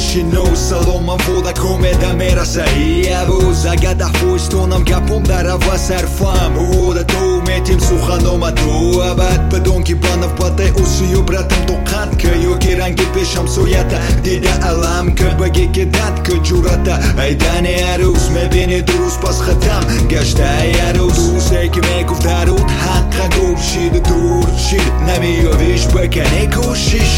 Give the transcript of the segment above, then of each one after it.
шино саломам вода комеда мераса иявуз ага дахвоиш тонам гапом дарава сарфам вода то метим суханома то абад бадон ки банав баде усиё братам то қанка ёки ранги пешам соята дида алам ка баги ки дат ка ҷурата айдани арӯз мебини дуруст пас хатам гаштай арӯз дӯсте ки мегуфта руд ҳаққа гуфт шид дур шид намиёвиш бакани кӯшиш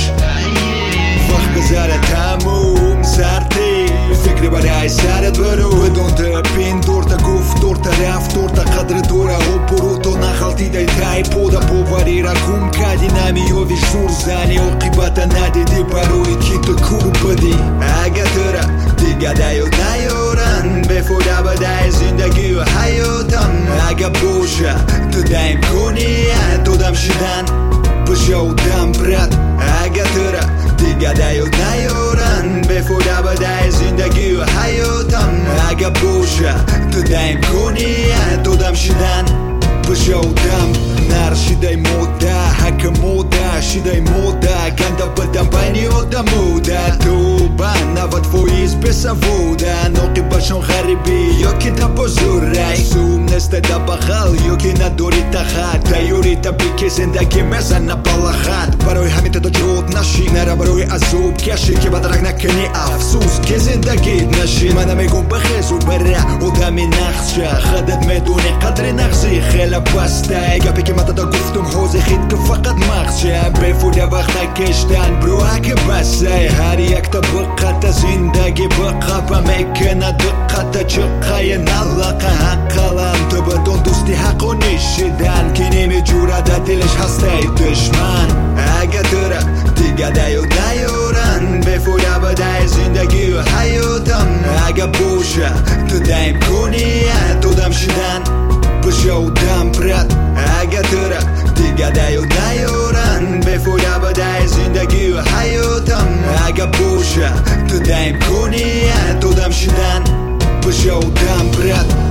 вақт гузара тамом сарти фикри барои сарат баро бидон та пиндорта гуфт дорта рафт дорта қадри дора опурото нахалтидай тай пода поварира кум кади намиёвиш зур зани оқибата надиди барои ки ту курбади ага тура дига даю наёран бефода бадай зиндагию ҳаётам ага боша ту даим куни додам шидан башаудам брат ага тура дига даю наёран бефода бадай зиндагию ҳаётам ага боша ту даим куни додам шидан башаудам нар шидай мода ҳака мода шидай мода ганда бадам байни одамуда туба 90% бесавода ноқи башон ғариби ёки табозурай сум неста да бахал ёки надори тахат тайёрита бики зиндаги мезана балахат барои ҳамин тада ҷод наши нара барои азоб каши ки бадрак накани афсус ки зиндагит наши мана мегум бахезу бара одами нақша хадат медони қадри нағзи хела бастай гапе ки матада гуфтум ҳозир хит ки фақат мағзша бефуда вақта кештан бруаки басай ҳар якта биқата зиндаги биқапа мекана диққата чиққае налақа ҳаққалам ту бидон дӯсти ҳаққо нишидан ки немеҷурада дилаш ҳастай душман ага тура дига даю наёран бефуда бадай зиндагию ҳаётам ага боша ту даим куни додам шидан башаудам брат ага тура дига даю наёран бефуда бадай зиндагию ҳаётам ага боша ту даим куни додам шидан башаудам брат